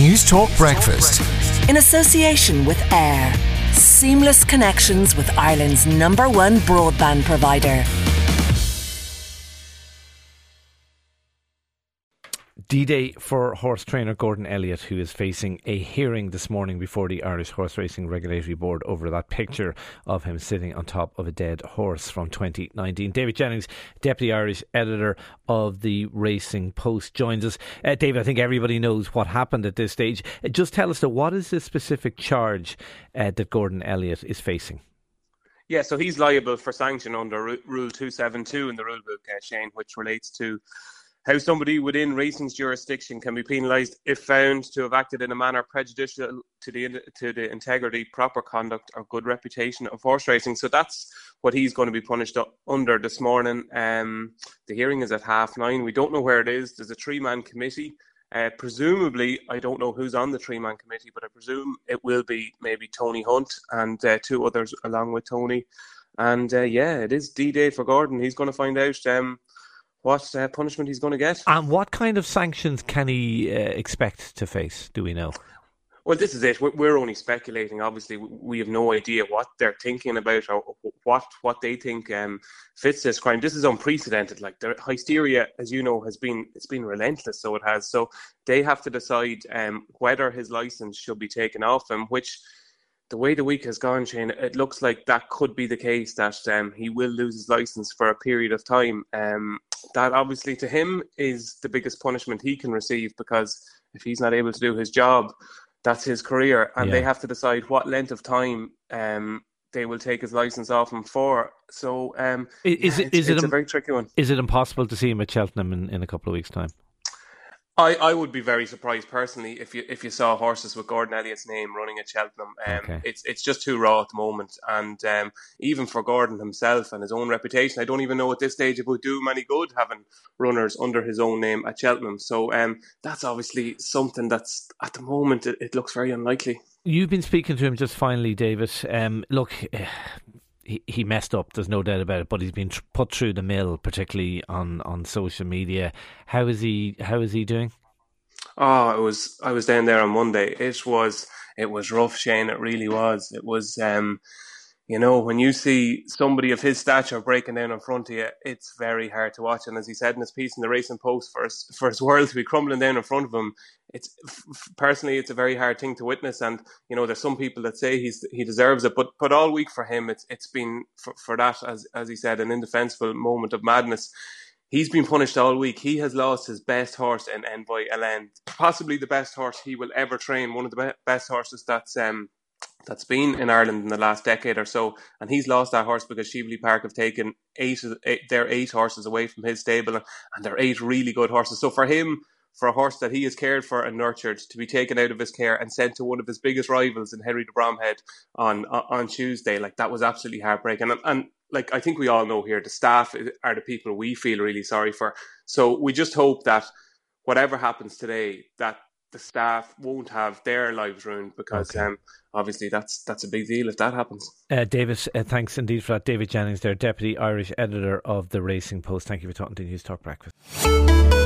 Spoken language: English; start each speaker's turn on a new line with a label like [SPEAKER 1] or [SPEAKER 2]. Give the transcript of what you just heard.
[SPEAKER 1] News Talk Breakfast.
[SPEAKER 2] In association with AIR. Seamless connections with Ireland's #1 broadband provider.
[SPEAKER 3] D-Day for horse trainer Gordon Elliott, who is facing a hearing this morning before the Irish Horse Racing Regulatory Board over that picture of him sitting on top of a dead horse from 2019. David Jennings, Deputy Irish Editor of the Racing Post, joins us. David, I think everybody knows what happened at this stage. Just tell us, what is the specific charge that Gordon Elliott is facing?
[SPEAKER 4] Yeah, so he's liable for sanction under Rule 272 in the rulebook, Shane, which relates to how somebody within racing's jurisdiction can be penalised if found to have acted in a manner prejudicial to the integrity, proper conduct or good reputation of horse racing. So that's what he's going to be punished under this morning. The hearing is at 9:30. We don't know where it is. There's a 3-man committee. Presumably, I don't know who's on the 3-man committee, but I presume it will be maybe Tony Hunt and 2 others along with Tony. And it is D-Day for Gordon. He's going to find out what punishment he's going to get.
[SPEAKER 3] And what kind of sanctions can he expect to face, do we know?
[SPEAKER 4] Well, this is it. We're only speculating. Obviously, we have no idea what they're thinking about or what they think fits this crime. This is unprecedented. Like, the hysteria, as you know, it's been relentless, so it has. So they have to decide whether his licence should be taken off him, which, the way the week has gone, Shane, it looks like that could be the case, that he will lose his licence for a period of time. That obviously to him is the biggest punishment he can receive, because if he's not able to do his job, that's his career. And they have to decide what length of time they will take his licence off him for. So it's a very tricky one.
[SPEAKER 3] Is it impossible to see him at Cheltenham in a couple of weeks' time?
[SPEAKER 4] I would be very surprised personally if you saw horses with Gordon Elliott's name running at Cheltenham. It's just too raw at the moment, and even for Gordon himself and his own reputation, I don't even know at this stage it would do him any good having runners under his own name at Cheltenham. So that's obviously something that's at the moment it looks very unlikely.
[SPEAKER 3] You've been speaking to him just finally, David. Look, he messed up, there's no doubt about it, but he's been put through the mill, particularly on social media. How is he doing?
[SPEAKER 4] I was down there on Monday. It was rough, Shane. It really was. It was when you see somebody of his stature breaking down in front of you, it's very hard to watch. And as he said in his piece in the Racing Post, for his world to be crumbling down in front of him, personally it's a very hard thing to witness. And there's some people that say he deserves it, but all week for him it's been for that, as he said, an indefensible moment of madness. He's been punished all week. He has lost his best horse in Envoy Elen, possibly the best horse he will ever train, one of the best horses that's been in Ireland in the last decade or so. And he's lost that horse because Shively Park have taken their 8 horses away from his stable, and they're 8 really good horses. So for him, for a horse that he has cared for and nurtured, to be taken out of his care and sent to one of his biggest rivals in Henry de Bromhead on Tuesday, like, that was absolutely heartbreaking. And like, I think we all know here, the staff are the people we feel really sorry for. So we just hope that whatever happens today, that the staff won't have their lives ruined, because obviously that's a big deal if that happens.
[SPEAKER 3] David, thanks indeed for that. David Jennings there, Deputy Irish Editor of the Racing Post. Thank you for talking to News Talk Breakfast.